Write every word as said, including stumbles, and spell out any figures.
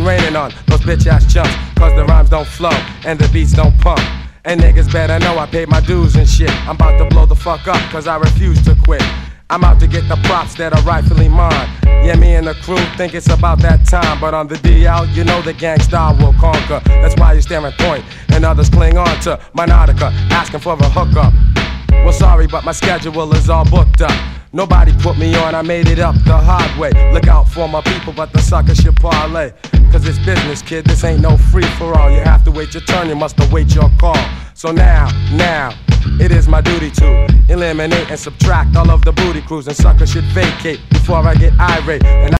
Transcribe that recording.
raining on those bitch ass chumps, cause the rhymes don't flow and the beats don't pump. And niggas better know I paid my dues and shit. I'm about to blow the fuck up cause I refuse to quit. I'm out to get the props that are rightfully mine. Yeah, me and the crew think it's about that time, but on the D L, you know the gangsta will conquer. That's why you staring point and others cling on to my nautica, asking for a hookup. Well, sorry, but my schedule is all booked up. Nobody put me on, I made it up the hard way. Look out for my people, but the suckers should parlay. Cause it's business, kid, this ain't no free-for-all. You have to wait your turn, you must await your call. So now, now, it is my duty to eliminate and subtract all of the booty crews, and suckers should vacate before I get irate. And